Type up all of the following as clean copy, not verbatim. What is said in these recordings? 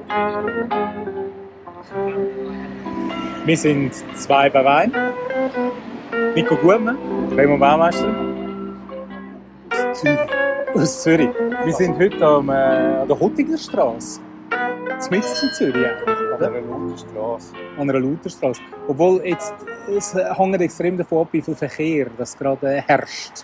Wir sind zwei bei Wein. Nico Guttmann, Remo Baumeister. Aus Zürich. Wir sind heute an der Hottigerstrasse. Mitten in Zürich eigentlich, oder? An einer Lauterstrasse. An einer Lauterstrasse. Obwohl jetzt, es hängt extrem davon ab, wie viel Verkehr das gerade herrscht.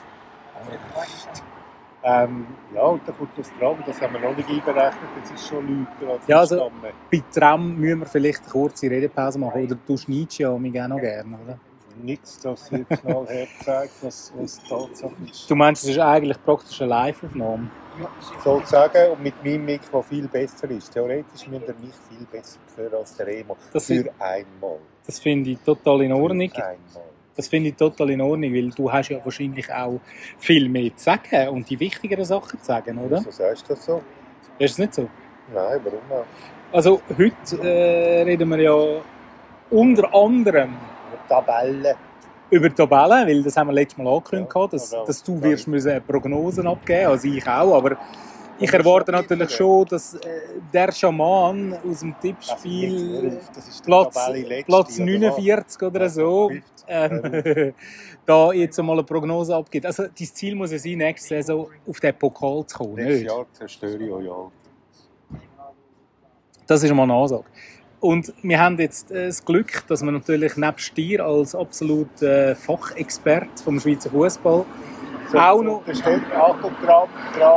Ja, und dann kommt das Tram, das haben wir noch nicht einberechnet, das ist schon Leute. Ja, also bei Tram müssen wir vielleicht eine kurze Redepause machen, oder du schneidest ja mich auch noch gerne, oder? Nichts, das hier knallhart zeigt, was Tatsache ist. Du meinst, es ist eigentlich praktisch eine Live-Aufnahme? Sozusagen, und mit meinem Mikro viel besser ist. Theoretisch müsste er mich viel besser hören als der Remo. Für einmal. Das finde ich total in Ordnung. Einmal. Das finde ich total in Ordnung, weil du hast ja wahrscheinlich auch viel mehr zu sagen und die wichtigeren Sachen zu sagen, oder? Wieso sagst du das so? Ist es nicht so? Nein, warum nicht? Also heute reden wir ja unter anderem über Tabellen, weil das haben wir letztes Mal angekündigt, ja, dass du wirst müssen Prognosen abgeben, also ich auch, aber ich erwarte natürlich schon, dass der Schaman aus dem Tippspiel Platz 49 oder so da jetzt einmal eine Prognose abgibt. Also dein Ziel muss ja sein, nächste Saison auf den Pokal zu kommen. Nächstes Jahr zerstöre ich euch alle. Das ist mal eine Ansage. Und wir haben jetzt das Glück, dass wir natürlich nebst dir als absoluter Fachexperte vom Schweizer Fußball so, auch noch... Achtung, Tram.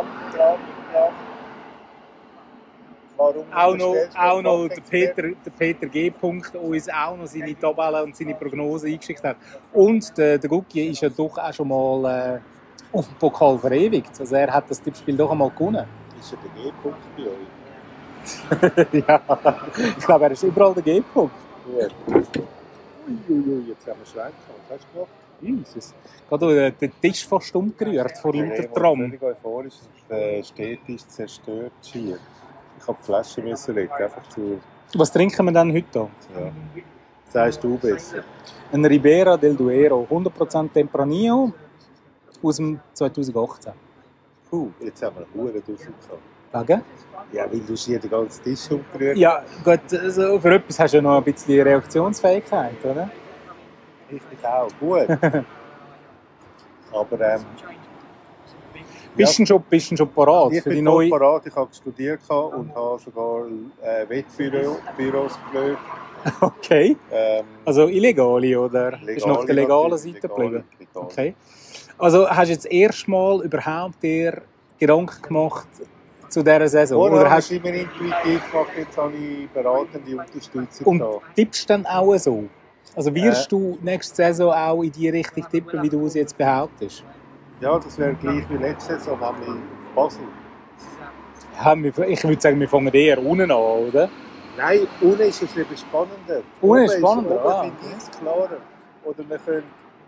Warum auch noch der Peter G. uns auch noch seine Tabellen und seine Prognosen eingeschickt hat. Und der Gucki ist ja doch auch schon mal auf dem Pokal verewigt. Also er hat das Tippspiel doch einmal gewonnen. Ist er der G-Punkt bei euch? Ja, ich glaube, er ist überall der G-Punkt. Gut. Uiuiui, jetzt haben wir Schwein gehabt. Was hast du gemacht? Jesus. Gerade den Tisch fast umgerührt vor lauter Tram. Ich bin völlig euphorisch. Der Städtisch zerstört schier. Ich habe die Flasche legen, einfach zu... Was trinken wir denn heute? Ja. Sagst du besser. Ein Ribera del Duero, 100% Tempranillo aus dem 2018. Jetzt haben wir einen Huren rausgekommen. Wegen? Ja, weil du hier den ganzen Tisch umgerührt hast. Ja, gut, also für etwas hast du ja noch ein bisschen Reaktionsfähigkeit, oder? Richtig auch, gut. Aber bist du schon parat für die neue... Ich bin parat, ich habe studiert und habe sogar Wettbüros gelöst. Okay. Also illegale, oder? Bist du auf der legalen Seite geblieben? Okay. Also hast du jetzt erstmal überhaupt dir Gedanken gemacht zu dieser Saison? Oder hast du immer intuitiv gemacht, jetzt habe ich beratende Unterstützung und da. Tippst du dann auch so? Also wirst du nächste Saison auch in die Richtung tippen, wie du es jetzt behauptest? Ja, das wäre gleich wie letzte Saison, nämlich Basel. Ja, ich würde sagen, wir fangen eher unten an, oder? Nein, unten ist es eben spannender. Unten ist spannender, oben finde ich es klarer. Oder wir können...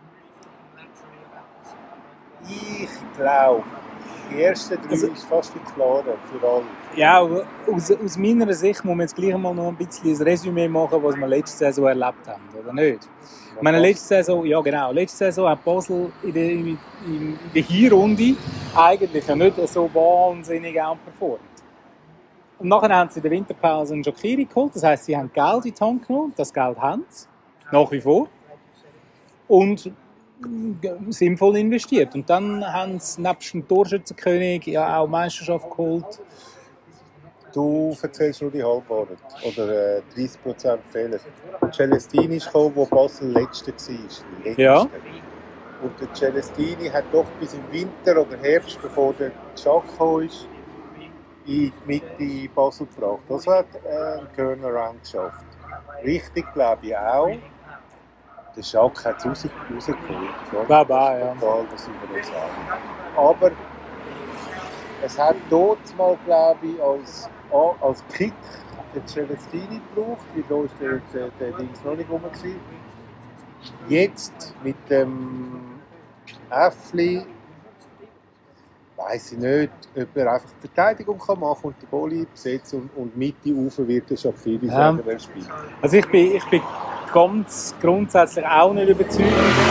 Ich glaube, die ersten drei ist fast wie klarer für alle. Ja, aus meiner Sicht muss man jetzt gleich mal noch ein bisschen ein Resümee machen, was wir letzte Saison erlebt haben, oder nicht? Ich meine, letzte Saison hat Basel in der Hinrunde eigentlich ja nicht so wahnsinnig auch performt. Und nachher haben sie in der Winterpause einen Jockeri geholt, das heisst, sie haben Geld in die Hand genommen, das Geld haben sie, nach wie vor, und sinnvoll investiert. Und dann haben sie nebst dem Torschützenkönig ja auch Meisterschaft geholt. Du erzählst nur die Halbwahrheit. Oder 30% Fehler. Celestini ist gekommen, wo Basel Letzter war. Ja. Und der Celestini hat doch bis im Winter oder Herbst, bevor der Schack gekommen ist, in die Mitte Basel gebracht. Das hat einen Turnaround geschafft. Richtig glaube ich auch. Der Schack hat es rausgeholt. Ja. Das sind wir uns einig. Aber es hat dort mal, glaube ich, als Kick den Celestini gebraucht, weil da ist der Dings noch nicht rum gewesen. Jetzt mit dem Äffli weiss ich nicht, ob er einfach die Verteidigung machen kann und den Goalie besetzen und Mitte rauf wird der Schafiri sagen, wer spielt. Also ich bin ganz grundsätzlich auch nicht überzeugt.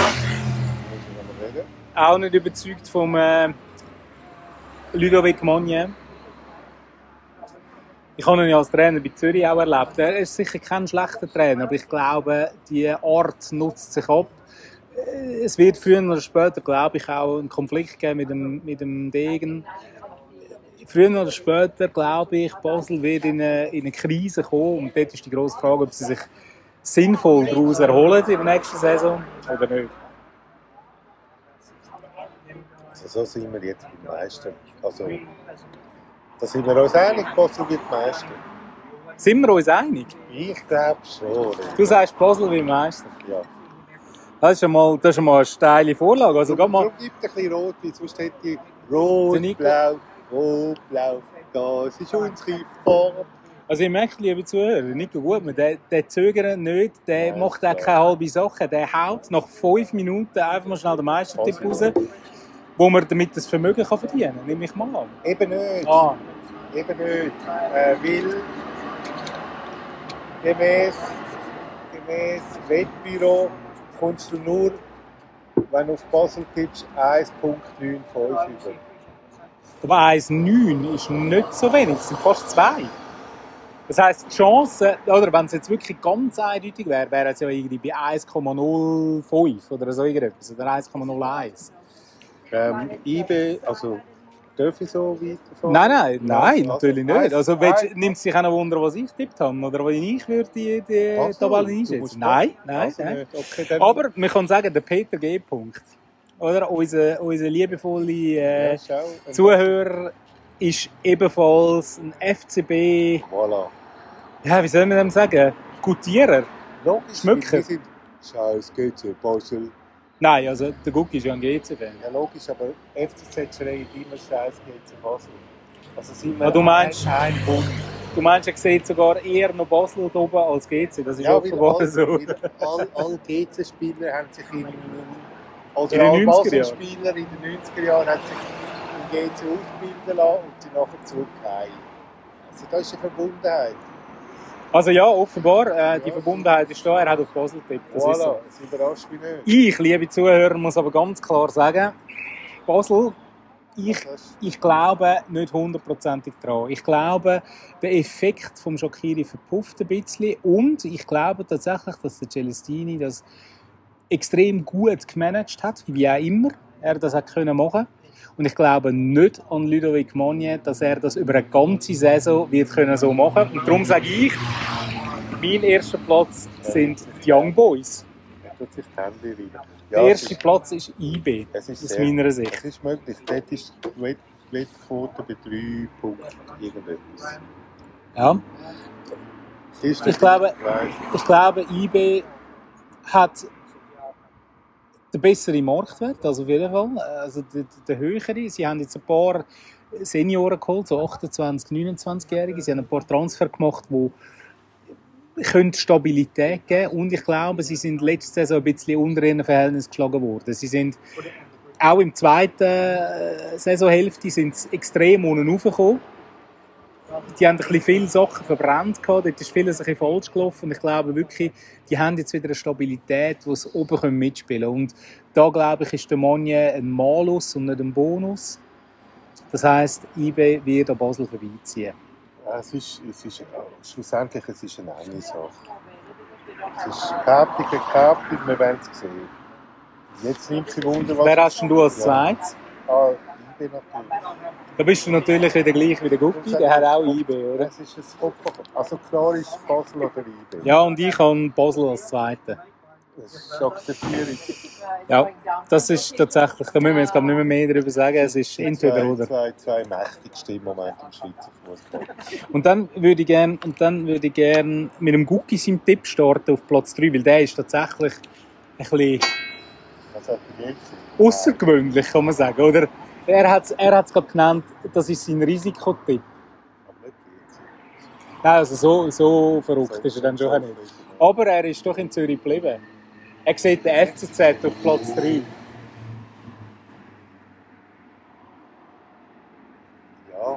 Auch nicht überzeugt vom Ludovic Magnin. Ich habe ihn ja als Trainer bei Zürich auch erlebt. Er ist sicher kein schlechter Trainer, aber ich glaube, die Art nutzt sich ab. Es wird früher oder später, glaube ich, auch einen Konflikt geben mit dem Degen. Früher oder später, glaube ich, Basel wird in eine Krise kommen. Und dort ist die grosse Frage, ob sie sich sinnvoll daraus erholen in der nächsten Saison oder nicht. Also so sind wir jetzt beim Meister. Also, da sind wir uns einig, Basel wird Meister. Sind wir uns einig? Ich glaube schon. Du sagst, Basel wird Meister. Ja. Das ist einmal eine steile Vorlage. Also, Darum gibt es ein bisschen rot, weil sonst hätte ich rot, blau. Das ist unsere Farbe. Also ich merke, liebe Zuhörer, Nico Gutmann, der zögert nicht, der macht auch keine halbe Sache. Der haut nach 5 Minuten einfach mal schnell den Meistertipp raus, wo man damit das Vermögen verdienen kann, nehme ich mal an. Eben nicht. Eben nicht. Weil gemäß Wettbüro kommst du nur, wenn du auf Basel tippst, 1,95 über. Aber 1,9 ist nicht so wenig, es sind fast 2. Das heisst, die Chance, oder wenn es jetzt wirklich ganz eindeutig wäre, wäre es ja irgendwie bei 1,05 oder so irgendetwas, oder 1,01. IB, also darf ich so weiterfahren? Nein, natürlich nicht. Also nimmt es dich auch noch Wunder, was ich getippt habe, oder wie ich würde die Tabelle einschätzen? Nein. Okay, aber man kann sagen, der Peter G. Punkt, oder? Unser liebevolle Zuhörer ist ebenfalls ein FCB... Voilà. Ja, wie soll man dem sagen? Gutierer? Logisch, Schmücker? Wir sind Scheiß GC Basel. Nein, also der Gucki ist ja ein GC-Fan. Ja logisch, aber FCZ schlägt immer Scheiß GC Basel. Also sind wir du meinst, ein Bund. Du meinst, er sieht sogar eher noch Basel hier oben als GC? Das ist offenbar so. Alle GC-Spieler haben sich in alle Basel-Spieler in den 90er Jahren haben sich im GC ausbilden lassen und sind nachher zurückgekommen. Also das ist eine Verbundenheit. Also ja, offenbar, die Verbundenheit ist da, er hat auf Basel getippt. Das ist so. Das überrascht mich nicht. Ich, liebe Zuhörer, muss aber ganz klar sagen, Basel, ich glaube nicht 100%ig daran. Ich glaube, der Effekt vom Shaqiri verpufft ein bisschen und ich glaube tatsächlich, dass der Celestini das extrem gut gemanagt hat, wie auch immer er das hat machen können. Und ich glaube nicht an Ludovic Magnier, dass er das über eine ganze Saison wird können so machen. Und darum sage ich, mein erster Platz sind die Young Boys. Er tut sich die Hände rein. Der erste Platz ist IB, aus meiner Sicht. Es ist möglich. Dort ist die Wettquote bei 3 Punkten irgendetwas. Ja. Ich glaube, IB hat den besseren Marktwert, also auf jeden Fall. Also der höhere. Sie haben jetzt ein paar Senioren geholt, so 28-, 29-Jährige. Sie haben ein paar Transfer gemacht, die Stabilität geben können. Und ich glaube, sie sind letzte Saison ein bisschen unter ihren Verhältnis geschlagen worden. Sie sind auch im zweiten Saisonhälfte sind sie extrem unten raufgekommen. Die haben ein bisschen viele Sachen verbrannt gehabt, dort ist vieles ein bisschen falsch gelaufen und ich glaube wirklich, die haben jetzt wieder eine Stabilität, wo sie oben mitspielen können. Und da glaube ich, ist der Magnier ein Malus und nicht ein Bonus. Das heisst, IB wird an Basel vorbeiziehen. Ja, schlussendlich es ist eine enge Sache. Es ist gekauft, wir werden es sehen. Jetzt nimmt sie Wunder, was... Wer hast denn du als Zweites? IB natürlich. Da bist du natürlich wieder gleich wie der Gucki, der hat auch IB, oder? Das ist also klar ist Basel oder IB. Ja, und ich habe Basel als Zweite. Das ist akzeptiert. Ja, das ist tatsächlich, da müssen wir jetzt nicht mehr darüber sagen, es ist entweder oder. Zwei mächtigste im Moment im Schweizer Fußball. Und dann würde ich gerne mit dem Gucki seinem Tipp starten auf Platz 3, weil der ist tatsächlich ein bisschen außergewöhnlich, kann man sagen, oder? Er hat es gerade genannt, das ist sein Risikotipp. Nein, also so verrückt ist er dann schon nicht. Aber er ist doch in Zürich geblieben. Er sieht den FCZ auf Platz 3. Ja.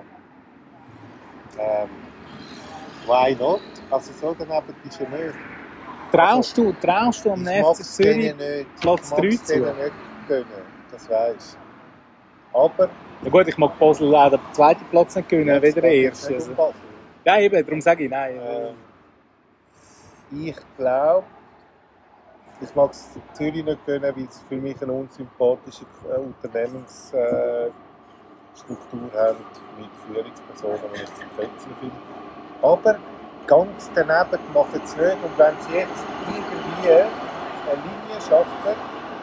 Why not? Also so daneben ist er nicht. Traust du am FC Zürich Platz 3 zu? Ich mag es nicht gönnen, das weisst du. Aber... Ja gut, ich mag Basel auch den zweiten Platz nicht gewinnen, weder der erste. Also. Ja, eben, darum sage ich nein. Ich glaube, ich mag es Zürich nicht gönnen, weil es für mich eine unsympathische Unternehmensstruktur hat mit Führungspersonen, die ich zum Fetzen finde. Aber ganz daneben machen sie es nicht. Und wenn sie jetzt irgendwie eine Linie schaffen,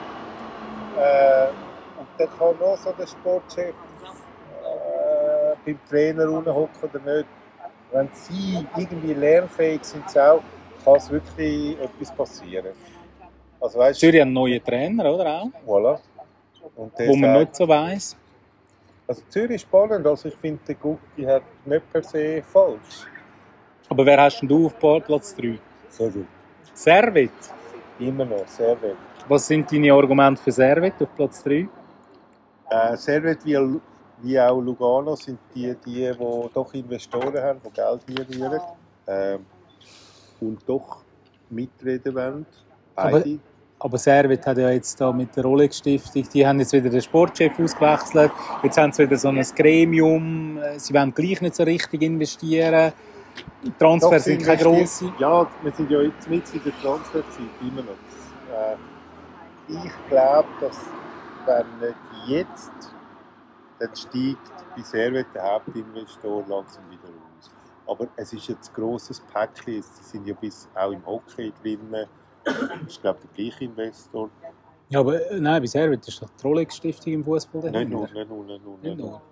und dann kann noch so der Sportchef beim Trainer hocken oder nicht, wenn sie irgendwie lernfähig sind, auch, kann es wirklich etwas passieren. Also, weißt, Zürich hat einen neuen Trainer, oder auch? Voilà. Und Wo man nicht so weiss. Also Zürich ist spannend, also ich finde, der Gucki hat nicht per se falsch. Aber wer hast denn du auf Platz 3? Servet. Servet? Immer noch, Servet. Was sind deine Argumente für Servet auf Platz 3? Servet wie auch Lugano sind die doch Investoren haben, die Geld reinrühren und doch mitreden wollen. Beide. Aber Servet hat ja jetzt da mit der Rolex-Stiftung, die haben jetzt wieder den Sportchef ausgewechselt, jetzt haben sie wieder so ein Gremium, sie wollen gleich nicht so richtig investieren, die Transfers sind keine grossen. Ja, wir sind ja jetzt mit in der Transferzeit immer noch. Ich glaube, dass wenn nicht jetzt, dann steigt bei Servet der Hauptinvestor langsam wieder aus. Aber es ist jetzt ein grosses Päckchen, sie sind ja bis auch im Hockey drin. Das ist, glaube ich, der gleiche Investor. Ja, aber nein, bei Servet ist doch die Rolex-Stiftung im Fußball dahinter. Nicht nur.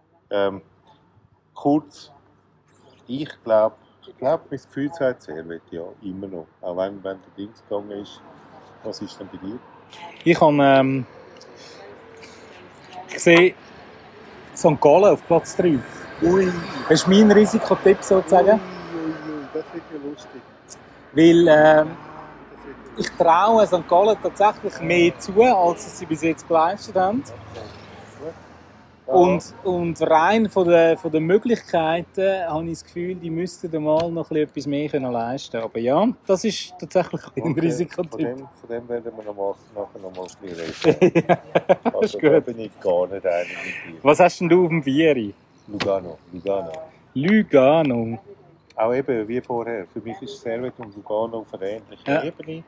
Kurz, ich glaube, mein Gefühl sagt Servet, ja, immer noch. Auch wenn der Dings gegangen ist. Was ist denn bei dir? Ich habe ich sehe St. Gallen auf Platz 3. Ui. Das ist mein Risikotipp sozusagen. Das wird ja lustig. Weil ich traue St. Gallen tatsächlich mehr zu, als sie bis jetzt geleistet haben. Und rein von den Möglichkeiten habe ich das Gefühl, die müssten mal noch etwas mehr leisten können. Aber ja, das ist tatsächlich ein Risikotipp. Von dem werden wir nachher noch mal ein bisschen reden. Ja, also, ist da gut. bin ich gar nicht einig mit dir. Was hast denn du auf dem Vieri? Lugano. Auch eben, wie vorher. Für mich ist Servet und Lugano auf einer ähnlichen Ebene.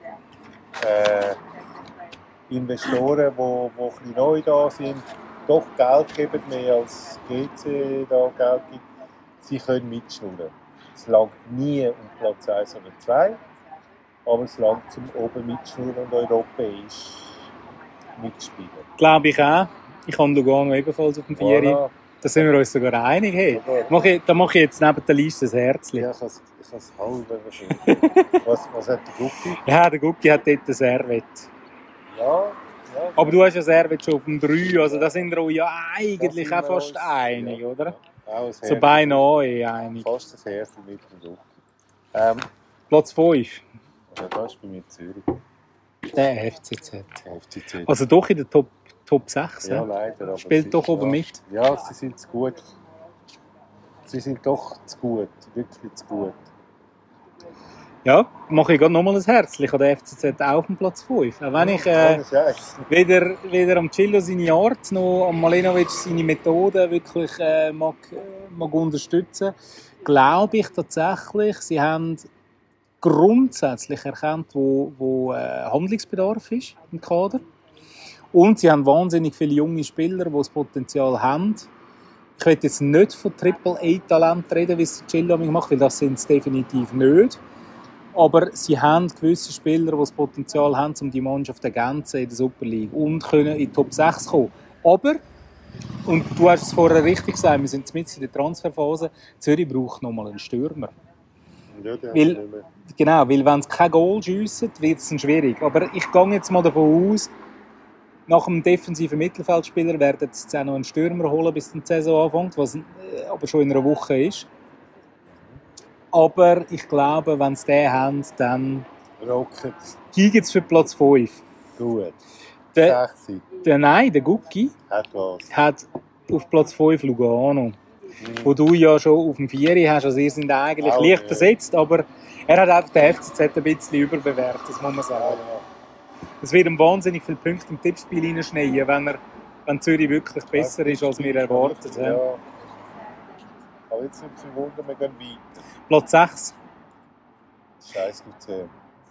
Investoren, die ein bisschen neu da sind, doch Geld geben, mehr als GC da Geld gibt. Sie können mitschnurren. Es langt nie um Platz 1 oder 2, aber es langt zum oben mitschnurren und europäisch mitspielen. Glaube ich auch. Ich habe Lugano ebenfalls auf dem Vieri. Voilà. Da sind wir uns sogar einig. Hey. Da mache ich jetzt neben der Liste ein Herzchen. Ja, ich habe es halb verstanden. Was hat der Gucki? Ja, der Gucki hat dort ein Servet. Ja. Aber du hast ja Servet schon auf dem 3, also da sind wir uns ja eigentlich auch fast einig, ja. oder? Auch so beinahe einig. Fast das erste mit dem Gucki. Platz 5. Ja, das ist bei mir Zürich. Der FCZ. FCZ. Also doch in der Top 6. Ja, leider. Aber spielt doch oben mit. Ja, sie sind zu gut. Sie sind doch zu gut. Wirklich zu gut. Ja, mache ich gerade nochmal ein Herzchen. Ich habe den FCZ auch auf dem Platz 5. Auch wenn ich weder am Cillo seine Art noch am Malenovic seine Methoden wirklich mag unterstützen, glaube ich tatsächlich, sie haben grundsätzlich erkannt, wo Handlungsbedarf ist im Kader. Und sie haben wahnsinnig viele junge Spieler, die das Potenzial haben. Ich will jetzt nicht von Triple-A-Talent reden, wie es Cillo macht, weil das sind es definitiv nicht. Aber sie haben gewisse Spieler, die das Potenzial haben, um die Mannschaft zu ergänzen in der Super League und können in die Top 6 kommen. Aber, und du hast es vorher richtig gesagt, wir sind mitten in der Transferphase, Zürich braucht nochmal einen Stürmer. Ja, weil wenn sie kein Goal schiessen, wird es schwierig. Aber ich gehe jetzt mal davon aus, nach einem defensiven Mittelfeldspieler werden sie jetzt auch noch einen Stürmer holen, bis die Saison anfängt, was aber schon in einer Woche ist. Aber ich glaube, wenn sie den haben, dann geht es für Platz 5. Gut. Der Gucki hat auf Platz 5 Lugano. Wo du ja schon auf dem 4 hast. Also ihr seid eigentlich leicht besetzt, aber er hat einfach den FCZ ein bisschen überbewertet, das muss man sagen. Es wird ihm wahnsinnig viele Punkte im Tippspiel reinschneiden, wenn Zürich wirklich besser ist, als wir erwartet haben. Ja. Aber jetzt nicht verwundern, wir gehen weiter. Platz 6. Scheiß Luzern.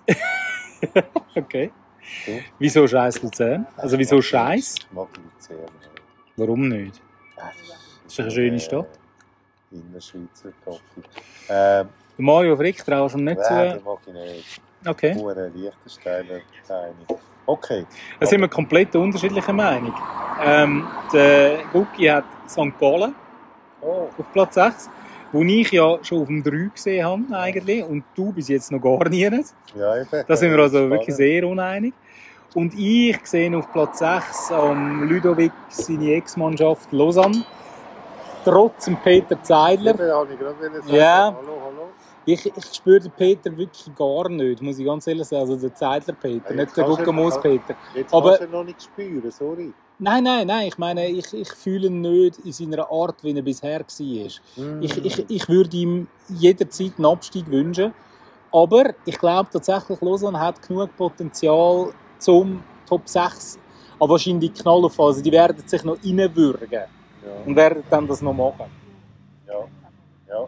Okay. Du? Wieso Scheiß Luzern? Also wieso Scheiß? Ich mag Luzern nicht. Warum nicht? Das ist doch eine schöne Stadt. Innerschweizer Topic. Mario Frick traust du ihm nicht Den zu? mag ich nicht. Okay. Pure Liechtensteiner Meinung. Okay. Da sind wir komplett unterschiedlicher Meinung. Der Gucki hat St. Gallen Oh, auf Platz 6, wo ich ja schon auf dem 3 gesehen habe eigentlich, und du bis jetzt noch gar nie. ja, eben. Da sind wir also Spannend. wirklich sehr uneinig. Und ich sehe auf Platz 6 Ludovic seine Ex-Mannschaft Lausanne. Trotz dem Peter Zeidler. Eben, habe ich gerade sagen. Ja. Hallo. Ich spüre den Peter wirklich gar nicht, muss ich ganz ehrlich sagen. Also der Zeidler-Peter, Ja, nicht der kannst du- Guckermoos-Peter. Jetzt Aber- kannst du noch nicht spüren, sorry. Nein. Ich meine, ich fühle ihn nicht in seiner Art, wie er bisher war. Ich würde ihm jederzeit einen Abstieg wünschen. Aber ich glaube tatsächlich, Lausanne hat genug Potenzial zum Top 6. Aber wahrscheinlich die Knallphase, die werden sich noch reinwürgen Ja. und werden dann das noch machen. Ja.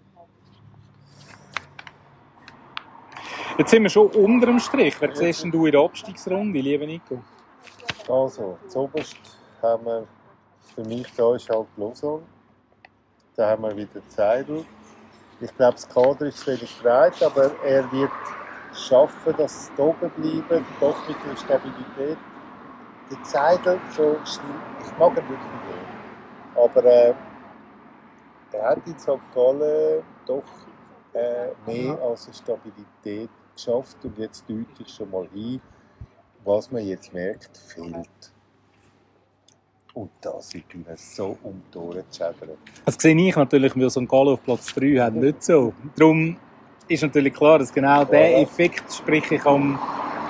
Jetzt sind wir schon unter dem Strich. Wer siehst denn du in der Abstiegsrunde, lieber Nico? Also, zuoberst haben wir, für mich da ist halt Lausanne. Da haben wir wieder Zeidl. Ich glaube, das Kader ist wenig breit, aber er wird schaffen, dass es da oben bleibt, doch mit der Stabilität. Der Zeidl, ich mag ihn wirklich nicht. Aber er hat in St. Gallen doch mehr als eine Stabilität geschafft und jetzt deutlich schon mal hin, was man jetzt merkt, fehlt. Und das ist ihnen so um die Ohren zu schädern. Das sehe ich natürlich, weil St. Gallen auf Platz 3 hat, nicht so. Darum ist natürlich klar, dass genau der Effekt, sprich ich am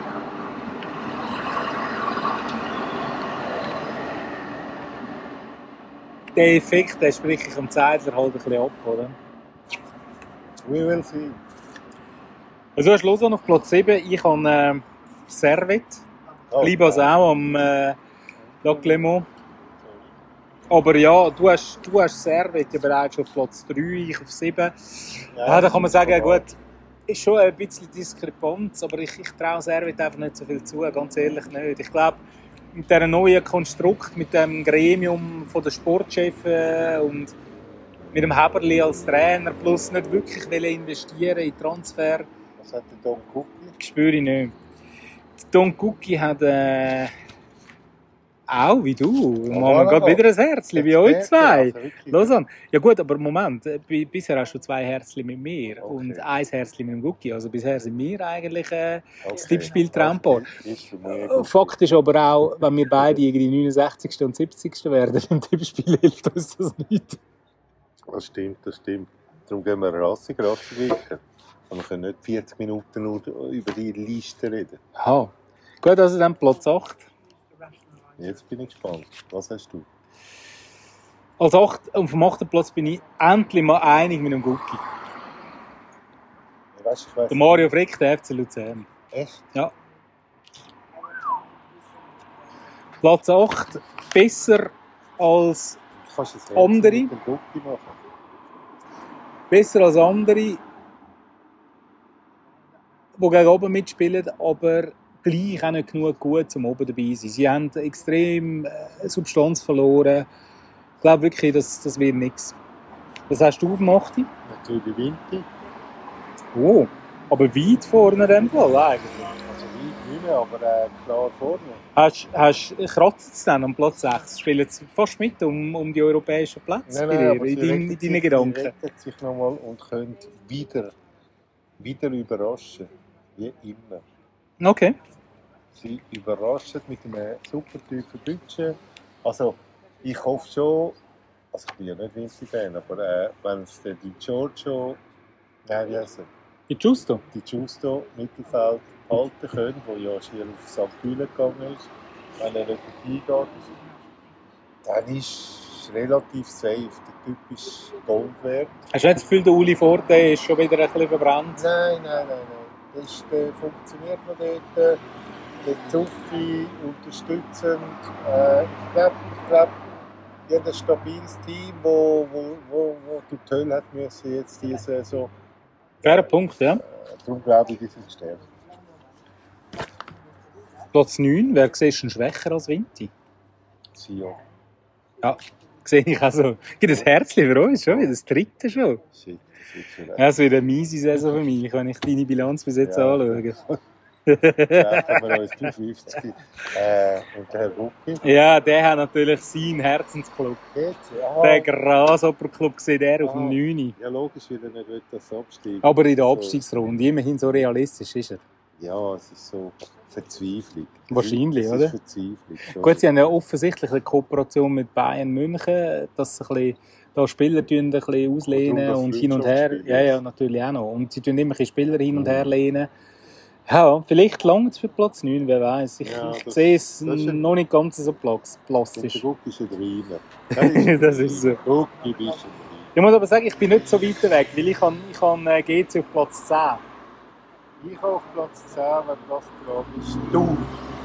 der Effekt, den sprich ich am Zeidler halt ein bisschen ab, oder? We will see. Also hast du Lausanne auf Platz 7, ich habe Servet, bleibe also auch am Lac Léman. Aber ja, du hast Servet ja bereits auf Platz 3, ich auf 7. Ja, da kann man sagen, gut, ist schon ein bisschen Diskrepanz, aber ich traue Servet einfach nicht so viel zu, ganz ehrlich nicht. Ich glaube, mit diesem neuen Konstrukt, mit dem Gremium von den Sportchefs und mit dem Heberli als Trainer, plus nicht wirklich investieren in Transfer, Was hat der Don Cookie? spüre ich nicht. Don Cookie hat auch, wie du, machen wir gerade wieder ein Herzchen, wie euch zwei. Lausanne. Ja gut, aber Moment, bisher hast du 2 Herzchen mit mir und 1 Herzchen mit dem Cookie. Also bisher sind wir eigentlich das Tippspiel Traumpaar. Fakt ist aber auch, wenn wir beide irgendwie 69. und 70. werden im Tippspiel, hilft uns das nicht. Das stimmt. Darum gehen wir rassig weiter. Aber wir können nicht 40 Minuten nur über die Liste reden. Aha. Gut, also dann Platz 8. Jetzt bin ich gespannt. Was hast du? Als 8, auf dem 8. Platz bin ich endlich mal einig mit dem Cookie. Ich weiss Der Mario Frick, der FC Luzern. Echt? Ja. Platz 8, besser als Kannst du das Andere? mit dem Cookie machen? besser als andere, die gegen oben mitspielen, aber gleich auch nicht genug gut, um oben dabei zu sein. Sie haben extrem Substanz verloren. Ich glaube wirklich, das wird nichts. Was hast du gemacht? Natürlich Winter. Oh, aber weit vorne in dem Fall eigentlich. Also weit nicht mehr, aber klar vorne. Kratzt es dann am Platz 6? Spielen sie fast mit um die europäischen Plätze aber in deinen sie Gedanken? retten sich nochmal und können wieder überraschen. Wie immer. Okay. Sie überraschen mit einem super tiefen Budget. Also, ich hoffe schon, also ich bin ja nicht Winter-Fan, aber wenn es die Giorgio, nein, wie heißt er? Die Giusto? Die Giusto Mittelfeld halten können, wo ja schier auf St. Bühlen gegangen ist, wenn er nicht hingeht, dann ist es relativ safe. Der Typ ist Gold wert. Hast du nicht das Gefühl, der Uli Forte ist schon wieder ein bisschen verbrannt? Nein. Der funktioniert noch dort. Der Zuffi unterstützend. Ich glaube, die haben ein stabiles Team, wo durch die Hölle hat müssen jetzt diese Saison. Fairer Punkt, ja. Darum glaube ich, die sind stärker. Platz 9, wer siehst du schwächer als Vinti? Sion. Ja, sehe ich auch so. Gibt ein Herzchen für uns schon wieder, das dritte schon. Shit, das ist schon Ja, es wird eine miese Saison für mich, wenn ich deine Bilanz bis jetzt anschaue. treffen wir uns bei 50. Und der Herr Bucki. Ja, der hat natürlich seinen Herzensclub. Der Grasshopper-Club sieht er auf dem 9. Ja, logisch, weil er nicht will, dass er absteigt. Aber in der Abstiegsrunde, immerhin so realistisch ist er. Ja, es ist so Verzweiflung. Wahrscheinlich, es oder? ist Verzweiflung. Schon. Gut, sie haben ja offensichtlich eine Kooperation mit Bayern München, dass sie ein bisschen, da Spieler ein bisschen auslehnen und hin und her. Ja, natürlich auch noch. Und sie tun immer Spieler hin und her lehnen. Ja, vielleicht langt es für Platz 9, wer weiß. Ich sehe es noch nicht ganz so plastisch. Der Guck ist ein Das ist so. Gucki bist ein Ich muss aber sagen, ich bin nicht so weit weg, weil ich kann GC auf Platz 10. Ich auf Platz 10, wenn das dran ist, Thun.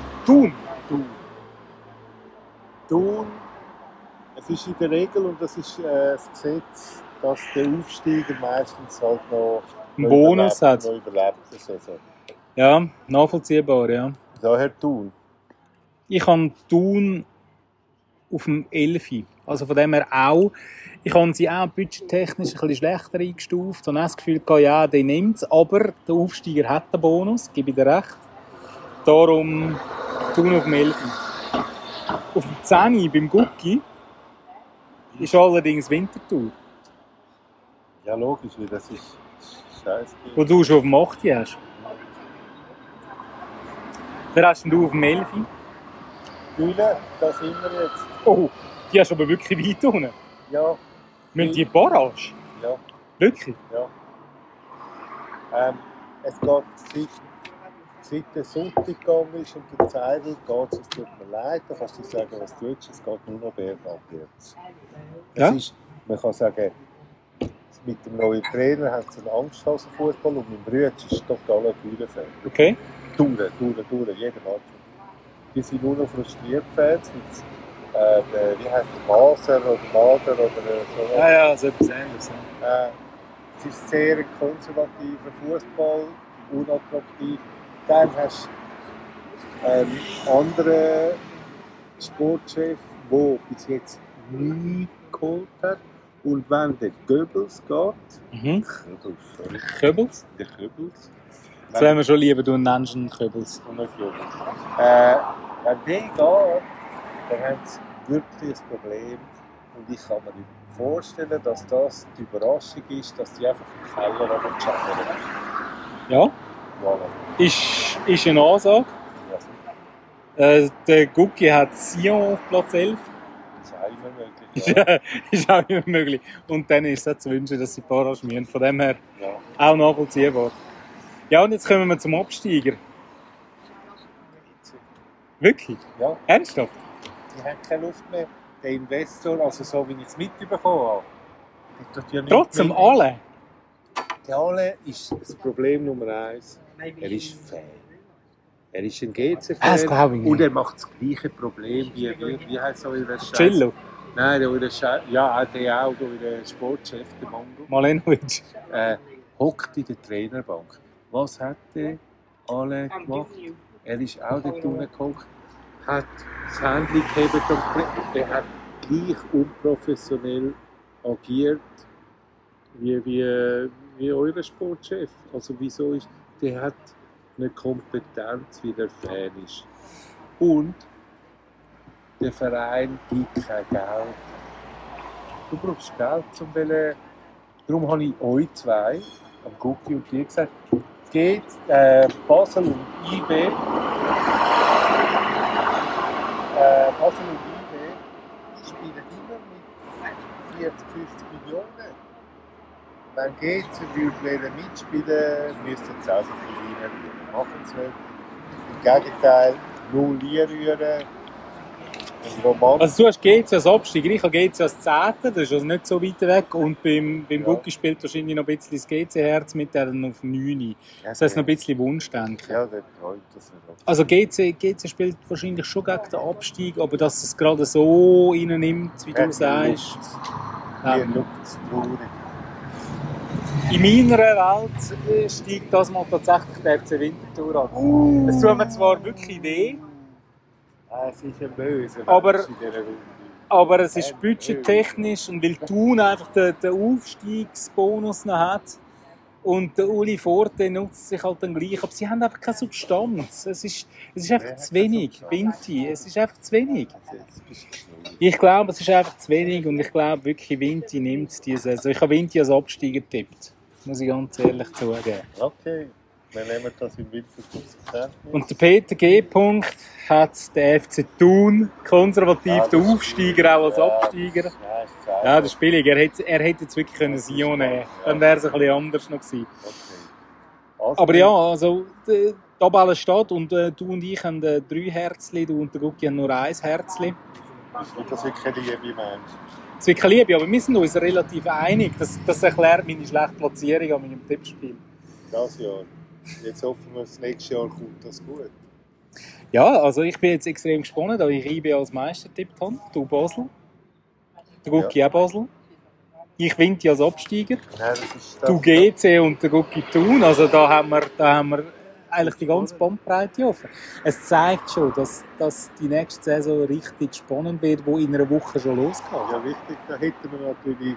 Thun. Es ist in der Regel, und das ist das Gesetz, dass der Aufsteiger meistens halt noch einen Bonus hat. Noch überlebt die Saison. Ja, nachvollziehbar, ja. Daher Thun. Ich habe Thun auf dem 11. Also von dem her auch. Ich habe sie auch budgettechnisch ein bisschen schlechter eingestuft. Ich habe das Gefühl, ja, der nimmt es, aber der Aufsteiger hat den Bonus, gebe ich dir recht. Darum Thun auf dem 11. Auf dem 10. beim Gucki ist allerdings Winterthur. Ja, logisch, weil das ist scheiße. Wo du schon auf dem 8. hast. Wer hast denn du auf dem 11? Gülle, da sind wir jetzt. Oh, die hast du aber wirklich weit unten. Ja. Müssen die Barrage? Ja. Wirklich? Ja. Es geht seit der Sonntag gegangen ist und der Zeidel geht es tut mir leid, da kannst du sagen, was du willst, es geht nur noch bergab jetzt. Ja? Ist, man kann sagen, mit dem neuen Trainer haben sie einen Angsthasen-Fußball und mein Bruder ist totaler Gülle-Fan. Okay. Dauern, jeden Match. Die sind nur noch frustriert Fans. Wie heißt der Maser oder Mader oder so. Ja, so etwas Ähnliches. Es ist sehr ein konservativer Fußball, unattraktiv. Dann hast du einen anderen Sportchef, der bis jetzt nichts geholt hat. Und wenn der Goebbels geht, Köbels? Der Goebbels. Das wären wir schon lieber, du nennst ihn Köbels. Wenn der geht, dann haben sie wirklich ein Problem. Und ich kann mir nicht vorstellen, dass das die Überraschung ist, dass die einfach im Keller runterschallern. Ja. Voilà. Ist eine Ansage. Der Gucki hat Sion auf Platz 11. Ist auch immer möglich. Ja. Ist auch immer möglich. Und dann ist es zu wünschen, dass sie Barrage müssen. Von dem her auch nachvollziehbar. Ja, und jetzt kommen wir zum Absteiger. Wirklich? Ja. Ernsthaft? Die haben keine Luft mehr. Der Investor, also so wie ich es mitbekommen habe, der tut ja trotzdem mit. alle? Der alle ist das Problem Nummer 1. Er ist Fan. Er ist ein GC-Fan und er macht das gleiche Problem wie heißt so der Scheiß? Cello? Nein, der auch, der Sportchef, der Mango. Malenovic. Hockt in der Trainerbank. Was hat der alle gemacht? Er ist auch dort unten gehockt, hat das Handy gehabt und er hat gleich unprofessionell agiert wie euer Sportchef. Also wieso ist der hat eine Kompetenz, wie der Fan ist. Und der Verein gibt kein Geld. Du brauchst Geld, um welche. Darum habe ich euch zwei, am Gucki und dir gesagt, geht Basel und IB. Basel und IB, die spielen immer mit 40, 50 Millionen. Wenn GC mitspielen, müssten sie auch so viel reinrühren. Machen sie nicht. Im Gegenteil, 0 reinrühren. Romantik. Also du hast GC als Absteiger, ich habe GC als 10. Das ist also nicht so weit weg. Und beim Gucki spielt wahrscheinlich noch ein bisschen das GC-Herz mit, der dann auf 9. Das heißt noch ein bisschen Wunschdenken. Ja, der freut das nicht. Also GC spielt wahrscheinlich schon gegen den Abstieg, aber dass es gerade so reinnimmt, wie du sagst. Hier schaut es traurig. In meiner Welt steigt das mal tatsächlich der FC Winterthur an. Es tut mir zwar wirklich weh, Es ist ein böser Aber- Mensch in dieser Runde. aber es ist budgettechnisch und weil Thun einfach den Aufstiegsbonus noch hat und der Uli Forte nutzt sich halt dann gleich, aber sie haben einfach keine Substanz. Es ist einfach zu wenig, Vinti, es ist einfach zu wenig. Jetzt bist du schnell. Ich glaube, es ist einfach zu wenig und ich glaube wirklich, Vinti nimmt es diese Saison. Ich habe Vinti als Absteiger getippt, muss ich ganz ehrlich zugeben. Okay, wir nehmen das im Winterthur zur Kenntnis. Und der Peter G. hat den FC Thun konservativ, Ja, den das Aufsteiger auch als Absteiger. Ja, das ist billig. Er hätte jetzt wirklich können Sion nehmen können. Dann wäre es ein bisschen anders noch gewesen. Okay. Also, Aber ja, also die Tabelle steht und du und ich haben 3 Herzchen, du und der Gucki haben nur 1 Herzchen. Ist nicht das wirklich ein liebe Mensch? Es wird keine Liebe, aber wir sind uns relativ einig. Das erklärt meine schlechte Platzierung an meinem Tippspiel. Das Jahr. Jetzt hoffen wir, das nächste Jahr kommt das gut. Ja, also ich bin jetzt extrem gespannt, da ich IB als Meister getippt habe. Du Basel. Der Gucki auch Basel. Ich Vinti als Absteiger. Nein, das ist Du GC und der Gucki Thun. Also da haben wir eigentlich die ganze Bandbreite offen. Es zeigt schon, dass die nächste Saison richtig spannend wird, wo in einer Woche schon losgeht. Ja, wichtig, da hätten wir natürlich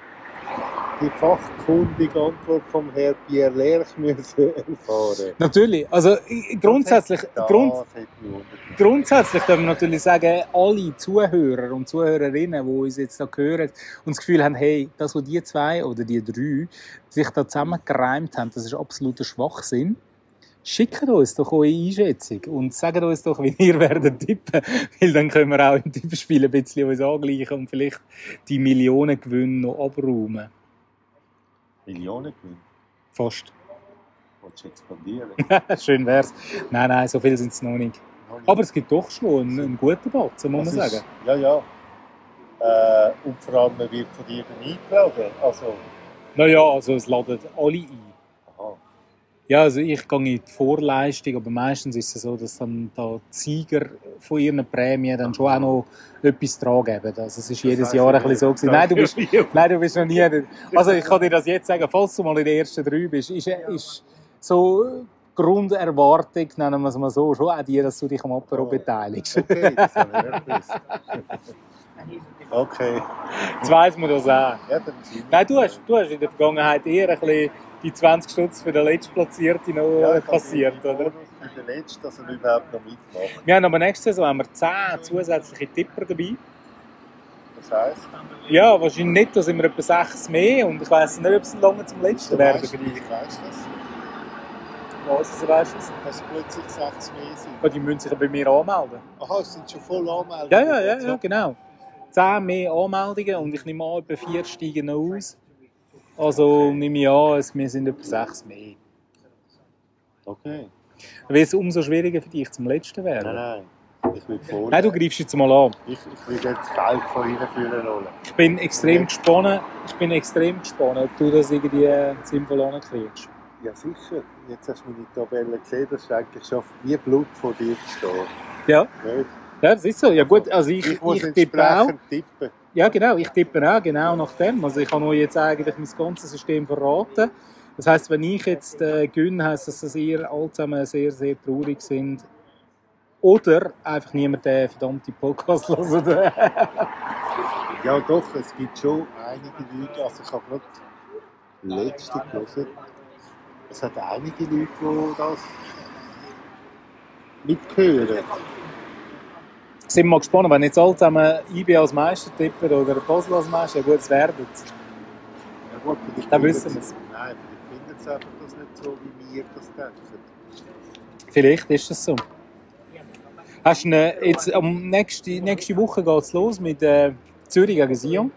die fachkundige Antwort vom Herrn Pierre Lerch müssen erfahren. Natürlich, also grundsätzlich Grundsätzlich. dürfen wir natürlich sagen, alle Zuhörer und Zuhörerinnen, die uns jetzt da hören und das Gefühl haben, hey, das, was die 2 oder die 3 sich da zusammengereimt haben, das ist absoluter Schwachsinn. Schickt uns doch eure Einschätzung und sagt uns doch, wie ihr werdet tippen, weil dann können wir auch im Tippspiel ein bisschen uns angleichen und vielleicht die Millionengewinne noch abräumen. Millionengewinn? Fast. Willst du expandieren? Schön wär's. Nein, so viel sind es noch nicht. Aber es gibt doch schon einen guten Batzen, muss man Das sagen. ist- Ja. Und vor allem man wird von dir dann eingeladen. Also, Naja, also es laden alle ein. aha. Ja, also ich gehe in die Vorleistung, aber meistens ist es so, dass dann da die Sieger von ihren Prämien dann schon auch noch etwas dran geben. Also es ist jedes heisst, Jahr ein bisschen so gewesen. Nein, du bist noch nie... Also ich kann dir das jetzt sagen, falls du mal in den ersten 3 bist, ist so Grunderwartung, nennen wir es mal so, schon auch die, dass du dich am Apero beteiligst. Okay, das habe ich nicht gewusst. Okay. Jetzt weiss man das auch. Ja, dann sind wir. Nein, du hast in der Vergangenheit eher ein bisschen die 20 Stutz für den Letztplatzierten noch Ja, kassiert, oder? Für den Letzten, dass er überhaupt noch mitmacht. Wir haben aber nächste Saison haben wir 10 zusätzliche Tipper dabei. Das heisst, Ja, wahrscheinlich nicht, da sind wir etwa 6 mehr und ich weiss nicht, ob es lange zum letzten werden für dich. Weißt du das? Was weißt du das? Dass plötzlich 6 mehr sind. Ja, die müssen sich ja bei mir anmelden. Aha, es sind schon voll Anmeldungen. Ja, genau. 10 mehr Anmeldungen und ich nehme an, etwa 4 steigen noch aus. Also nehme ich an, wir sind etwa 6 mehr. Okay. Dann wird es umso schwieriger für dich zum letzten werden. Nein. Ich will vor. Nein, du greifst jetzt mal an. Ich will jetzt Geld von Ihnen führen wollen. Ich bin extrem gespannt, ob du das irgendwie sinnvoll ankriegst. Ja, sicher. Jetzt hast du meine Tabelle gesehen, das ist eigentlich schon wie Blut vor dir stehen. Ja, Nicht? ja, das ist so. Ja gut, also Ich muss ich tippe auch. entsprechend tippen. Ja, genau, ich tippe auch genau nach dem. Also ich habe euch jetzt eigentlich mein ganzes System verraten. Das heisst, wenn ich jetzt gewinne, heisst das, dass ihr alle zusammen sehr, sehr traurig sind. Oder einfach niemand den verdammten Podcast hört. Ja, doch, es gibt schon einige Leute, also ich habe gerade letzte gelesen, es hat einige Leute, die das mithören. Sind wir mal gespannt, wenn jetzt alle zusammen IB als Meister tippen oder Basel als Meister, ja gut, es werden. Ja gut, vielleicht Dann finden wissen sie- wir es. Nein, vielleicht finden sie einfach das nicht so, wie wir das denken. Vielleicht ist es so. Hast du jetzt nächste Woche geht es los mit Zürich gegen Sion.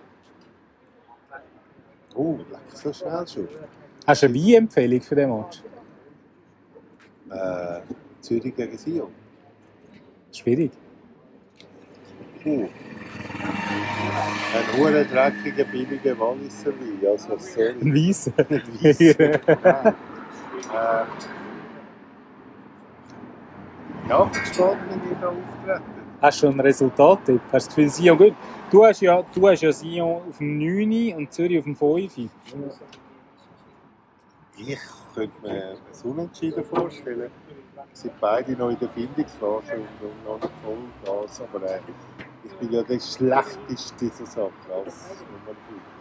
Oh, leck, so schnell schon. Hast du eine Wein-Empfehlung für den Match? Zürich gegen Sion. Schwierig. Ein hoher, dreckiger, billiger Walliser Wein. Also was soll Ein Weisser. ein Weisser? Nein. Ja, ich bin gespannt, wenn ihr da auftreten. Hast du schon einen Resultattipp? Hast du das Gefühl, Sion gut? Du hast ja Sion auf dem 9. und Zürich auf dem 5. Ich könnte mir ein Unentschieden vorstellen. Sie sind beide noch in der Findungsphase und noch nicht voll Gas. Aber ich bin ja der Schlechteste dieser Sache als Nummer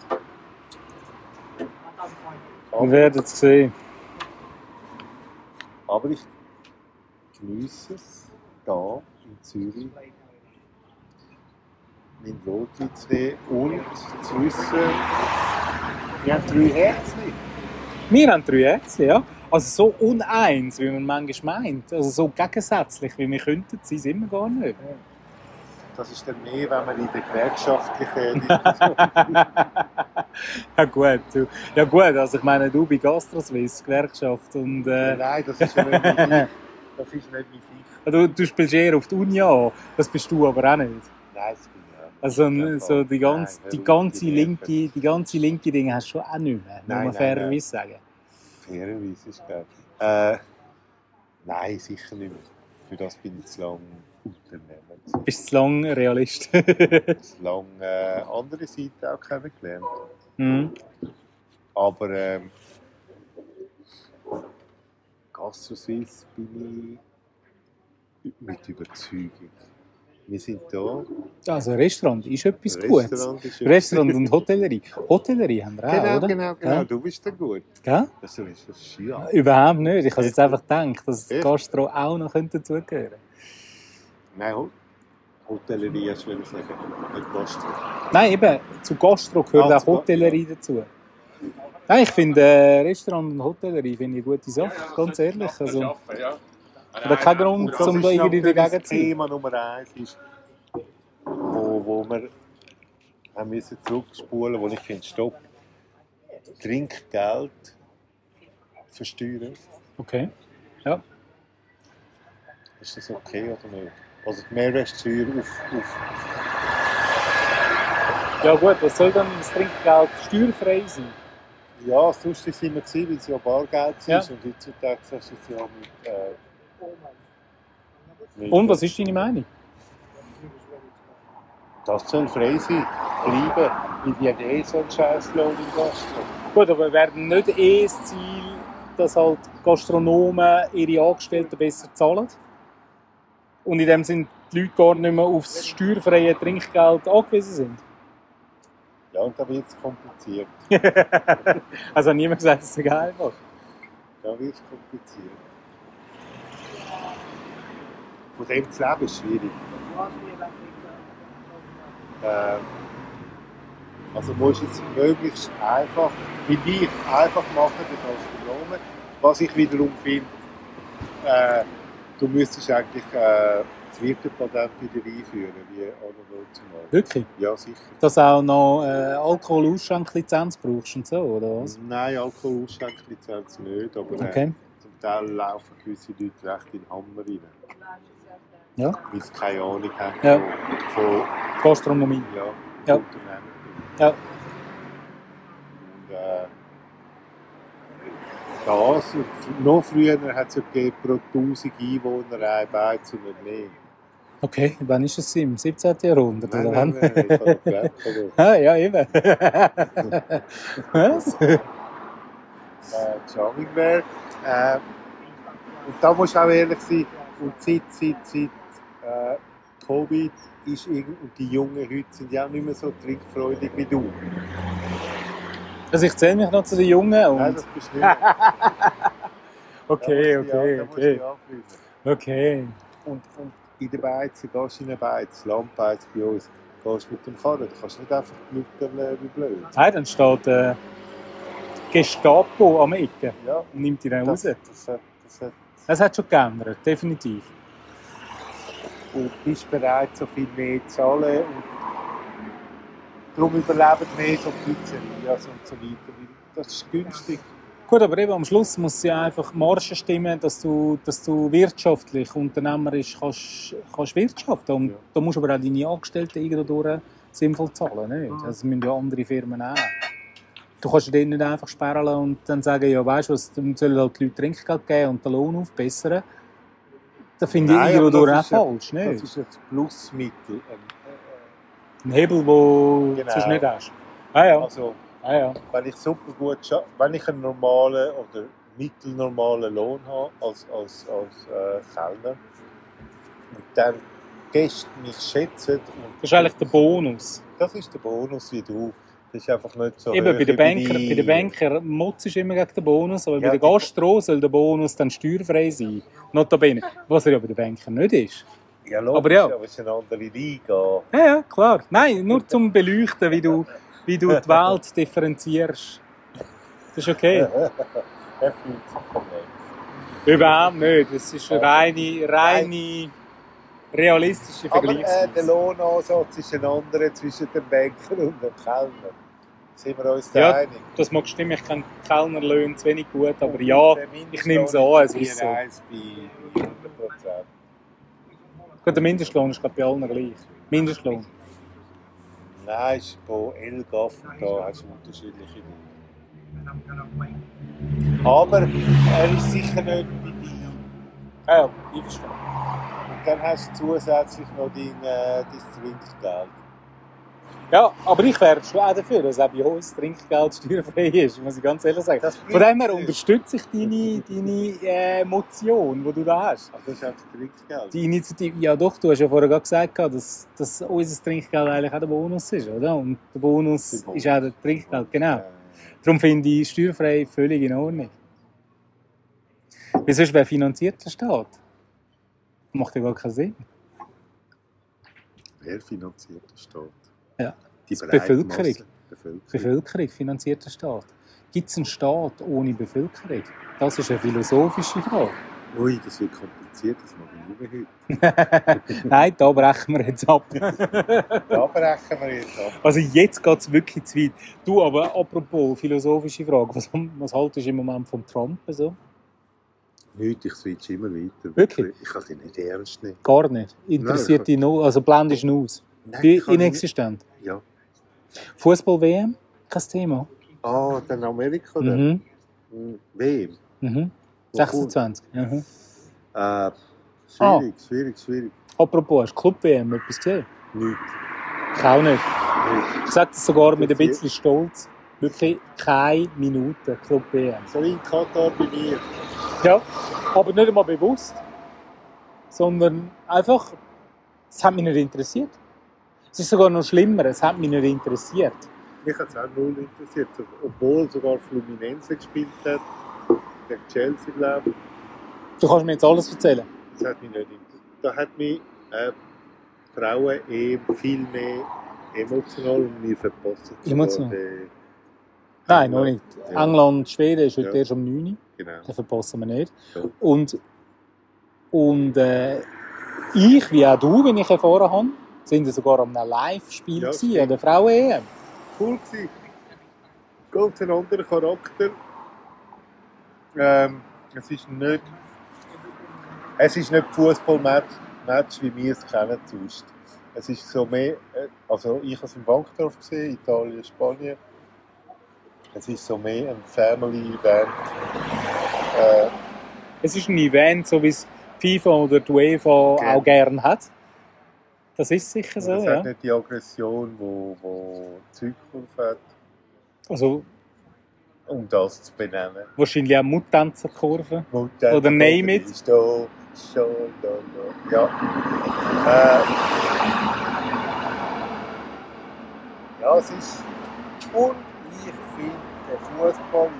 5. Wir werden es sehen. Aber ich genieße es hier in Zürich meinen Rotwein zu nehmen und zu wissen, wir haben 3 Herzen. Wir haben 3 Ärzte, ja. Also so uneins, wie man manchmal meint. Also so gegensätzlich, wie wir könnten sein, sind wir gar nicht. Das ist dann mehr, wenn man in der gewerkschaftlichen Ja gut, also ich meine, du bei GastroSwiss, Gewerkschaft und... Nein, das ist ja nicht mein Fisch. Das ist nicht mein Fisch. Du spielst eher auf die Uni an, das bist du aber auch nicht. Nein, das bin ich auch. Also so die ganze linke Dinge hast du schon auch nicht mehr, muss man fairerweise sagen. Fairerweise ist geil. Nein, sicher nicht mehr. Für das bin ich zu lange Unternehmer. Bist du zu lange Realist? Zu lange andere Seite auch kennengelernt. Mhm. Aber GastroSwiss bin ich mit Überzeugung. Wir sind da. Also Restaurant ist etwas Restaurant Gutes. ist Restaurant und Hotellerie. Hotellerie haben wir auch, oder? Genau. Ja. Du bist da gut. Gell? Das ist das Ski. Überhaupt nicht. Ich habe jetzt einfach gedacht, dass Echt? Gastro auch noch dazugehören könnte. Nein, Hotellerie hast du sagen, nicht Gastro. Nein, eben, zu Gastro gehört auch Hotellerie dazu. Nein, ich finde Restaurant und Hotellerie finde ich eine gute Sache, ganz ehrlich. Also, oder kein Grund, um da irgendwie dagegen zu sein. Thema Nummer 1 ist, wo wir haben müssen zurückspulen, wo ich finde, stopp, Trinkgeld versteuern. Okay, ja. Ist das okay oder nicht? Also die Mehrwertsteuer auf Ja gut, was soll dann das Trinkgeld steuerfrei sein? ja, sonst sind wir gewesen, weil es ja Bargeld ist Ja. und heutzutage hast du es ja mit Und was ist deine Meinung? Das soll frei sein, bleiben, weil die haben so einen Scheißlohn im Gastro. Gut, aber werden nicht das Ziel, dass halt Gastronomen ihre Angestellten besser zahlen? Und in dem sind die Leute gar nicht mehr aufs steuerfreie Trinkgeld angewiesen sind? Ja, und da wird es kompliziert. Also hat niemand gesagt, es sei einfach. Da wird es kompliziert. Von dem zu leben ist schwierig. Also musst du es möglichst einfach, finde ich, einfach machen den Gastronomen. Was ich wiederum finde, du müsstest eigentlich das Wirtepatent wieder einführen, wie analog zumal. Wirklich? Ja, sicher. Dass du auch noch Alkohol-Ausschenklizenz brauchst und so, oder was? Nein, Alkohol-Ausschenklizenz nicht, aber Okay. zum Teil laufen gewisse Leute recht in den Hammer rein. Ja. Weil sie keine Ahnung haben Ja. von Gastronomie. ja, Ja. Unternehmen. Ja. Und das, und noch früher hat es ja gegeben, pro 1000 Einwohner ein Beiz und nicht mehr. Okay, wann ist es? Im 17. Jahrhundert? Oder wann? Nein, ich habe noch gelebt. Ah, ja, eben. Was? Charming wäre. Und da musst du auch ehrlich sein, und seit Covid ist und die Jungen heute sind ja auch nicht mehr so trinkfreudig wie du. Also ich zähle mich noch zu den Jungen. Und... Nein, das bist du nicht. Okay. Da musst du dich anfreunden. Okay. Und in der Beiz, gehst du in eine Beiz, Landbeiz bei uns, gehst du mit dem Karren, du kannst nicht einfach blüten wie blöd. Nein, dann steht Gestapo am Ecke Ja, und nimmt die dann raus. das hat schon geändert, definitiv. und bist bereit, so viel mehr zu zahlen. Und darum überleben mehr so Pizzerias und so weiter. Weil das ist günstig. Gut, aber eben am Schluss muss ja einfach Marge stimmen, dass du wirtschaftlich, unternehmerisch kannst wirtschaften. Und da musst du aber auch deine Angestellten irgendwo sinnvoll zahlen. Nicht? Das müssen ja andere Firmen auch. Du kannst denen nicht einfach sperren lassen und dann sagen, ja, weißt du was, dann sollen halt die Leute Trinkgeld geben und den Lohn aufbessern. Das finde ich irgendwo auch falsch. Nicht? Das ist ein Plusmittel. Ein Hebel, den du sonst nicht hast. Ja. Also, ja. wenn ich super gut wenn ich einen normalen oder mittelnormalen Lohn habe als Kellner und dann Gäste mich schätzen. Das ist eigentlich der Bonus. Das ist der Bonus, wie du. Das ist einfach nicht so. Eben, bei den Bankern motzt ist immer gegen den Bonus, aber bei der Gastro soll der Bonus dann steuerfrei sein. Notabene. Was er ja bei den Bankern nicht ist. Ja, logisch, aber es ist eine andere Liga. Ja, klar. Nein, nur zum Beleuchten, wie du die Welt differenzierst. Das ist okay. Er fühlt sich vom Netz. Überhaupt nicht. Das ist eine reine realistische Vergleichsweise. Aber der Lohnansatz ist ein anderer zwischen dem Banker und dem Kellner. Sind wir uns da einig? Das mag stimmen. Ich kenne Kellnerlöhne zu wenig gut, aber ja, ich nehme es an, es ist so. Bei 100%. Gut, der Mindestlohn ist bei allen gleich. Mindestlohn. Nein, ist bei Elgaf und da hast du unterschiedliche Dinge. Aber er ist sicher nicht bei dir. Ja, ich verstehe. Und dann hast du zusätzlich noch dein Trinkgeld. Ja, aber ich wäre schon auch dafür, dass auch bei uns Trinkgeld steuerfrei ist, muss ich ganz ehrlich sagen. Von dem her unterstütze ich deine Motion, die du da hast. Aber das ist auch das Trinkgeld. Die Initiative, ja doch, du hast ja vorher gesagt, dass unser Trinkgeld eigentlich auch der Bonus ist, oder? Und der Bonus ist auch der Trinkgeld, genau. Darum finde ich steuerfrei völlig in Ordnung. Wie sonst, wer finanziert der Staat? Macht ja gar keinen Sinn. Wer finanziert den Staat? Ja, die Bevölkerung. Bevölkerung finanziert den Staat. Gibt es einen Staat ohne Bevölkerung? Das ist eine philosophische Frage. Ui, das wird kompliziert, das mache ich nicht mehr heute. Nein, da brechen wir jetzt ab. Also jetzt geht es wirklich zu weit. Du, aber apropos philosophische Frage, was haltest du im Moment von Trump? So? Nichts, ich switche immer weiter. Wirklich? Ich kann dich nicht ernst nehmen. Gar nicht? Interessiert dich noch? Also blendest du aus? Nein, inexistent? Ja. Fußball-WM? Kein Thema? Ah, dann Amerika? Oder? WM? 26. Schwierig. Apropos, hast du Club-WM etwas gesehen? Nichts. Ich auch nicht. Ich sage das sogar mit ein bisschen Stolz. Wirklich keine Minute Club-WM. So wie in Katar bei mir. Ja, aber nicht einmal bewusst. Sondern einfach, es hat mich nicht interessiert. Es ist sogar noch schlimmer, es hat mich nicht interessiert. Mich hat es auch null interessiert, obwohl sogar Fluminense gespielt hat, gegen Chelsea, glaube ich. Du kannst mir jetzt alles erzählen. Das hat mich nicht interessiert. Da hat mich Frauen viel mehr emotional und mir verpasst. Emotional? Nein, noch nicht. Ja. England, Schweden ist heute erst um 9 Uhr. Genau. Das verpassen wir nicht. Ja. Und ich, wie auch du, wie ich erfahren habe, sind sogar an einem Live-Spiel an der Frauen-EM. Cool gewesen. Ganz ein anderer Charakter. Es ist nicht Fußball-Match, wie wir es kennen sonst. Es ist so mehr, also ich habe es im Bankdorf gesehen, Italien, Spanien. Es ist so mehr ein Family-Event. Es ist ein Event, so wie es FIFA oder die UEFA auch gerne hat. Das ist sicher so, es hat nicht die Aggression, die Zukunft hat. Also, um das zu benennen. Wahrscheinlich auch Mutanzerkurve. Oder Name It. Ja. Ja, es ist... Und ich finde, der Fußball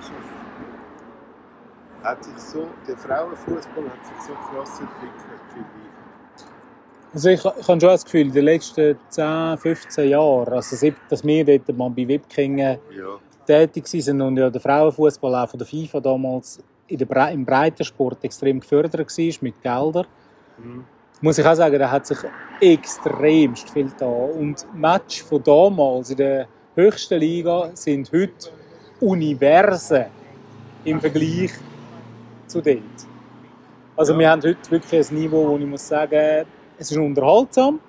der Frauenfußball hat sich so krass entwickelt, finde ich. Also ich habe schon das Gefühl, in den letzten 10, 15 Jahren, also dass wir dort mal bei Wipkingen tätig waren und ja der Frauenfußball auch von der FIFA damals im Breitensport extrem gefördert war mit Geldern, muss ich auch sagen, da hat sich extremst viel getan. Und Matches von damals in der höchsten Liga sind heute Universen im Vergleich zu dort. Also wir haben heute wirklich ein Niveau, wo ich muss sagen, es ist unterhaltsam.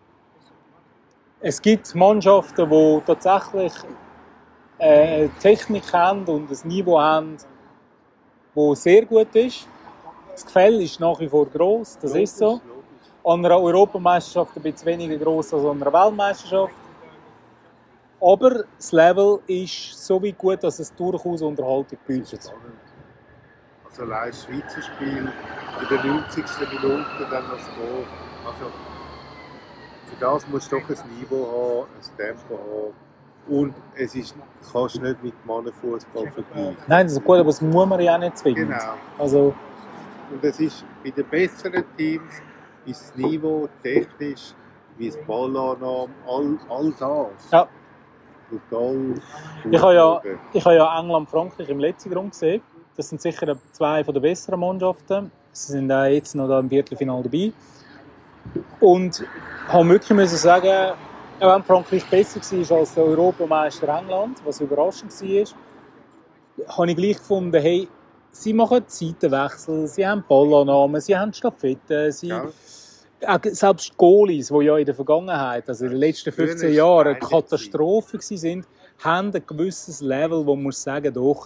Es gibt Mannschaften, die tatsächlich Technik haben und ein Niveau haben, das sehr gut ist. Das Gefälle ist nach wie vor gross, das ist so. An einer Europameisterschaft ein bisschen weniger gross als an einer Weltmeisterschaft. Aber das Level ist so weit gut, dass es durchaus Unterhaltung bietet. Also allein das Schweizer Spiel in der 90. Minute dann noch so. Also für das musst du doch ein Niveau haben, ein Tempo haben. Und es ist, kannst du nicht mit Mannenfußball vergleichen. Nein, das ist gut, aber das muss man ja auch nicht zwingen. Genau. Also, und es ist bei den besseren Teams ist das Niveau technisch, wie das Ballannahme, all das. Ja. Total gut. Ich habe ja England-Frankreich im letzten Grund gesehen. Das sind sicher zwei der besseren Mannschaften. Sie sind auch jetzt noch da im Viertelfinale dabei. Und habe wirklich müssen sagen, auch wenn Frankreich besser war als der Europameister England, was überraschend war, habe ich gleich gefunden, hey, sie machen Seitenwechsel, sie haben Ballannahme, sie haben Stafetten, selbst Goalies, die ja in der Vergangenheit, also in den letzten 15 Jahren, eine Katastrophe waren, haben ein gewisses Level, wo man muss sagen, doch,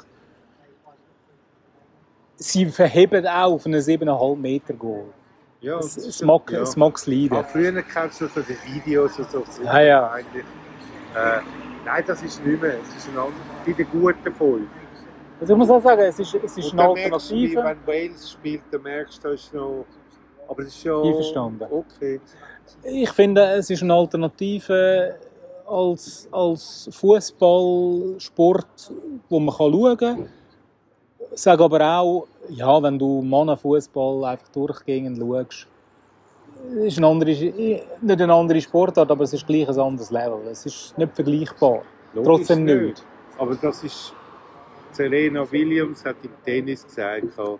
sie verheben auch auf einen 7,5 Meter Goal. Ja, es mag es leiden. Früher kennst du so die Videos und so. Ja. Nein, das ist nicht mehr. Es ist bei den guten 5. Also ich muss auch sagen, es ist eine Alternative. Wenn Wales spielt, dann merkst du, da ist noch... Aber es ist ja... Einverstanden. Okay. Ich finde, es ist eine Alternative als Fußballsport, wo man schauen kann. Ich sage aber auch, ja, wenn du Mannenfußball einfach durchgehend schaust, ist nicht eine andere Sportart, aber es ist gleich ein anderes Level. Es ist nicht vergleichbar. Logisch trotzdem nicht. Aber das ist... Serena Williams hat im Tennis gesagt,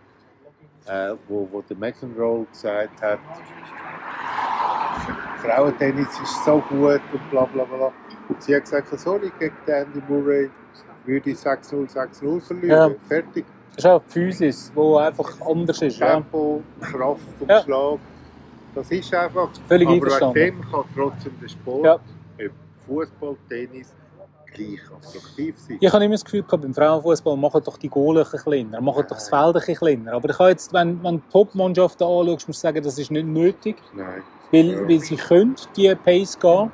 wo der McEnroe gesagt hat, Frauentennis ist so gut und bla bla bla. Sie hat gesagt, sorry, gegen Andy Murray würde ich 6-0, 6-0 verlieren. Ja. Fertig. Das ist auch die Physis, die einfach anders ist. Tempo, Kraft vom Schlag. Das ist einfach. Völlig aber einverstanden. wegen dem kann trotzdem der Sport, ob Fußball, Tennis, gleich attraktiv sein. Ich habe immer das Gefühl, beim Frauenfußball machen doch die Goal ein bisschen kleiner, machen doch das Feld ein bisschen kleiner. Aber ich habe jetzt, wenn du Top-Mannschaften anschaust, muss ich sagen, das ist nicht nötig. Nein. Weil sie können die Pace gehen.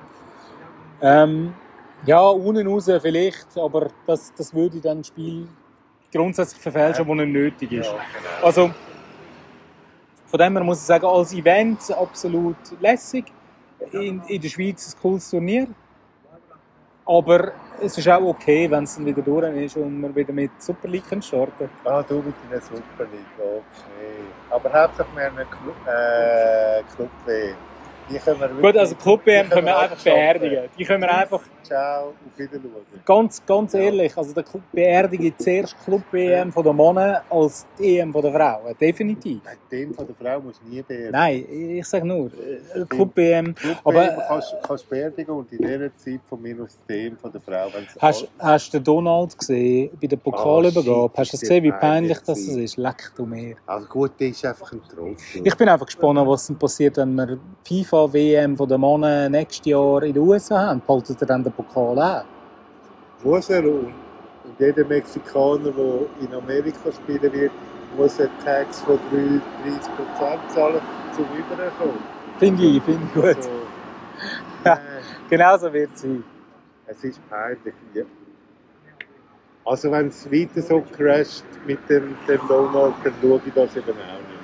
Ja, unten raus vielleicht, aber das würde dann das Spiel grundsätzlich verfälschen, wo nicht nötig ist. Ja, genau. Also, von dem her muss ich sagen, als Event absolut lässig. In der Schweiz ein cooles Turnier. Aber es ist auch okay, wenn es dann wieder durch ist und wir wieder mit Super League starten können. Du mit einer Super League, okay. Aber hauptsächlich wir haben Club W. Die können wir Gut, also Club WM können wir einfach beerdigen. Die können wir einfach... Ciao, auf Wiedersehen. Ganz ehrlich, also der beerdige zuerst Club WM von den Männern als die EM von den Frauen. Definitiv. Nein, den von der Frau musst du nie beerdigen. Nein, ich sage nur, Club WM. Aber kannst beerdigen und in dieser Zeit von mir aus dem von der Frau. Hast du den Donald gesehen bei der Pokalübergabe? Hast du gesehen, wie peinlich das ist? Leck du mir. Also gut, der ist einfach ein Trottel. Ich bin einfach gespannt, was dann passiert, wenn wir FIFA-WM von den Männern nächstes Jahr in den USA haben. Behaltet er dann den Pokal an? Muss er, und jeder Mexikaner, der in Amerika spielen wird, muss einen Tax von 30% zahlen, um rüberzukommen. Finde ich gut. Also, Genau so wird es sein. Es ist peinlich. Ja. Also wenn es weiter so crasht mit dem Donald, dann schaue ich das eben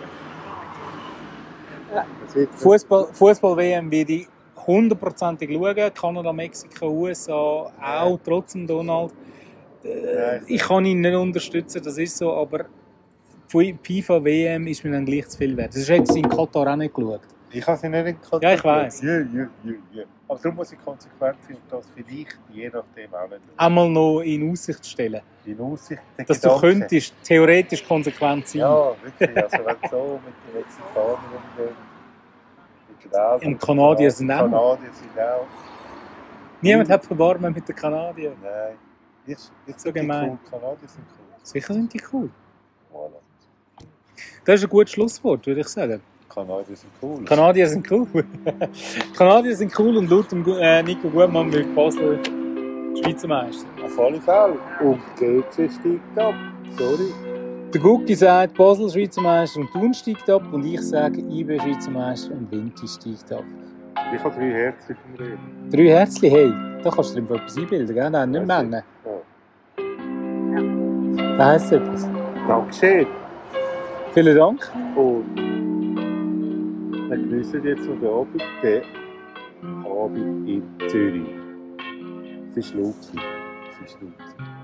auch nicht mehr. Fußball-WM werde ich 100%ig schauen. Kanada, Mexiko, USA auch, trotzdem Donald. Ich kann ihn nicht unterstützen, das ist so, aber FIFA-WM ist mir dann gleich zu viel wert. Das ist jetzt in Katar auch nicht geschaut. Ich habe sie nicht in Katar. Ja, ich weiss. Ja. Aber darum muss ich konsequent sein und das vielleicht je nachdem auch nicht. Einmal noch in Aussicht stellen. In Aussicht, dass du könntest theoretisch konsequent sein. Ja, wirklich. Also wenn so mit den Mexikanern umgehen, mit den Welsen. Und Kanadier sind auch. Kanadier sind auch. Niemand hat Verbarmen mit den Kanadiern. Nein. Ich so gemein. Cool. Kanadier sind cool. Sicher sind die cool. Voilà. Das ist ein gutes Schlusswort, würde ich sagen. Kanadier sind cool. Kanadier sind cool. Kanadier sind cool und laut dem Nico Gutmann wird Basel Schweizer Meister. Auf alle Fälle. Und GC steigt ab. Sorry. Der Gucki sagt Basel Schweizer Meister und Thun steigt ab. Und ich sage IB Schweizer Meister und Vinti steigt ab. Ich habe 3 Herzen vom Reden. 3 Herzchen, hey, da kannst du dir etwas einbilden, gell? Nein, nicht Menge. Ja. Das heisst etwas. Dankeschön. Vielen Dank. Und wir geniessen jetzt noch den Abend. Den Abend in Zürich. Es ist laut.